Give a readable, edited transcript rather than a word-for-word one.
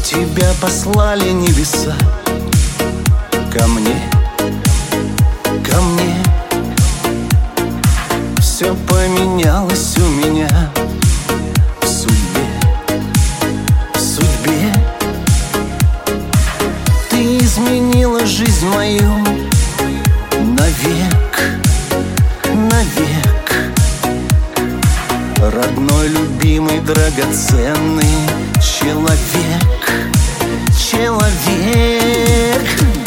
Тебя послали небеса ко мне, ко мне. Все поменялось у меня в судьбе, в судьбе. Ты изменила жизнь мою навек, навек. Родной, любимый, драгоценный человек, человек.